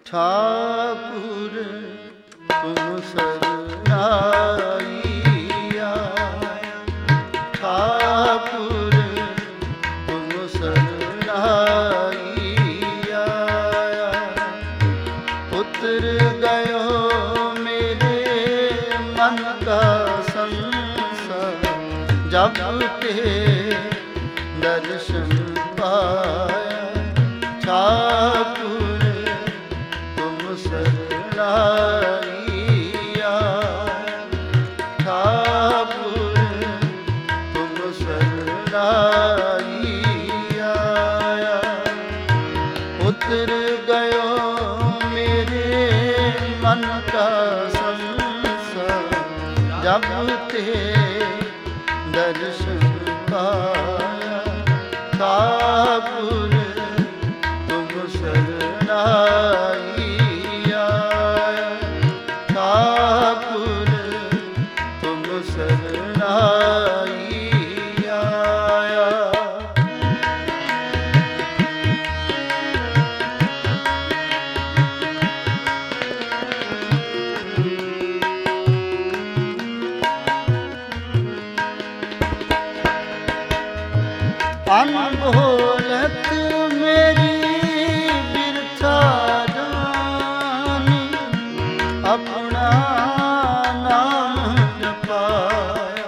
ठाकुर तुम सरनाइया, ठाकुर तुम सरनाइया। उतर गयो मेरे मन का संसार, जब ते दर्शन पाया। ठाकुर तुम सरनाइया, ठाकुर तुम सरनाइया। उतर गयो मेरे मन का संसार, जब ते दर्शन पाया। ठाकुर तुम सरनाइया, ठाकुर तुम सरनाइया। अनबोलत मेरी बिरथा जानी, अपना नाम जपाया।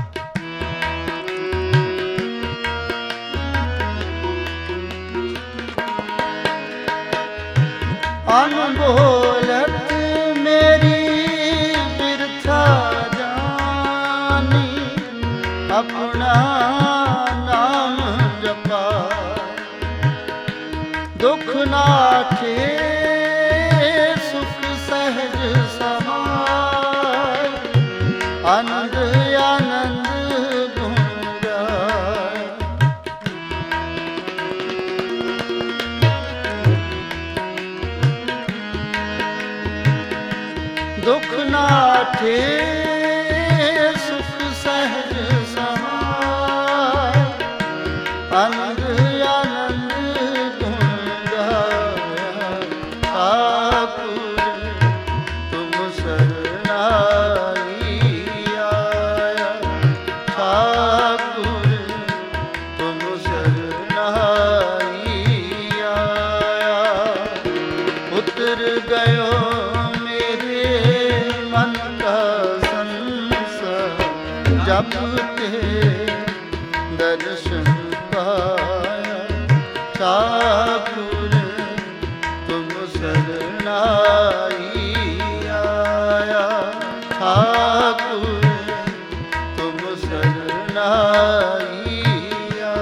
अनबोलत मेरी बिरथा जानी, अपना नाम जपा। दुख नाठे सुख सहज समाय, आनंद आनंद गुण गाय। दुख नाठे सुख सहज समाय, आनंद आनंद गुण गाया। ठाकुर तुम सरनाइया, ठाकुर तुम सरनाइया। उतर गयो मेरे मन का संसार, जब ते दर्शन पाया। ठाकुर तुम सरनाइया, ठाकुर तुम सरनाइया।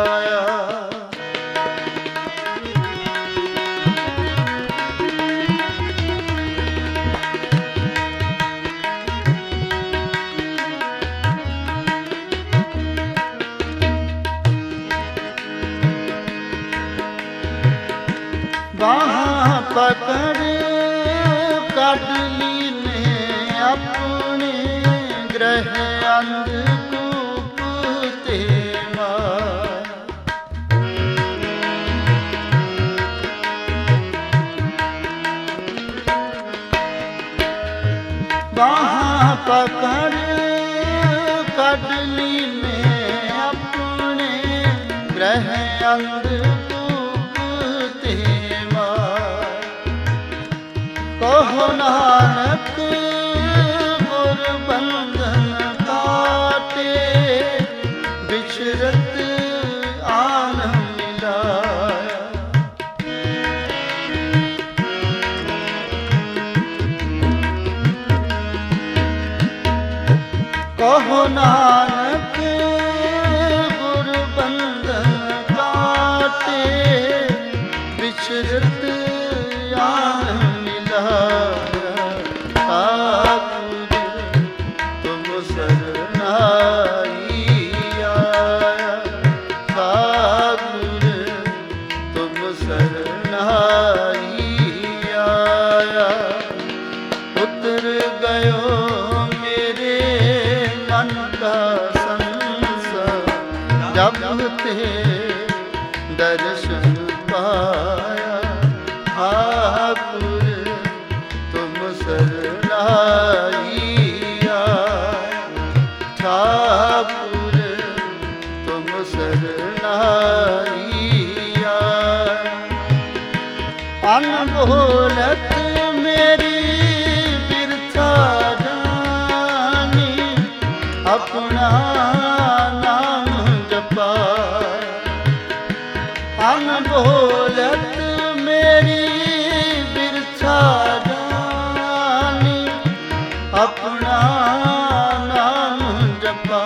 बाहाँ पकड़ काट लीने अपने ग्रह अंधकूप ते मार। बाहाँ पकड़ काट लीने अपने ग्रह अंधकूप ते मार। कहो नानक गुर बंधन काटे, बिछरत आन मिलाया। कहो नानक गुर बंधन काटे, बिछरत आन मिलाया। ठाकुर तुम सरनाइया, ठाकुर तुम सरनाइया। उतर गयो मेरे मन का संसार, जब ते दर्शन पाया। ठाकुर तुम सरनाइया, ठाकुर तुम सरनाइया। अनबोलत मेरी बिरथा जानी, अपना नाम जपा। अनबोलत मेरी बिरथा जानी, अपना नाम जपा।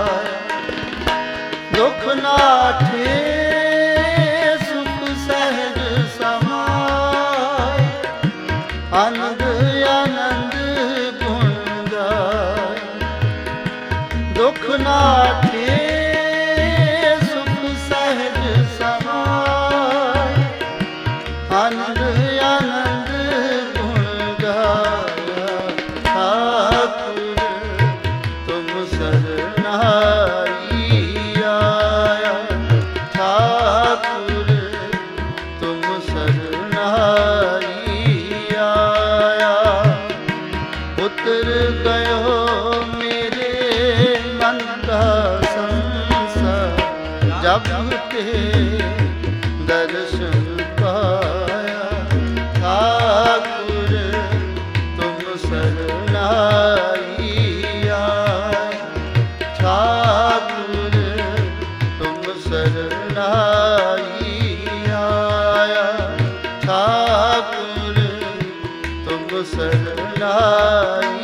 दुख नाठे सुख सहज समाय, आनंद आनंद गुण गाय। दुख नाठे सुख सहज समाय, आनंद आनंद गुण गाया। ठाकुर तुम सरनाइया, ठाकुर तुम सरनाइया। उतर गयो मेरे मन का संसार, जब ते दर्शन पाया। ठाकुर तुम सरनाइया, ठाकुर तुम सरनाइया, ठाकुर तुम सरनाइया।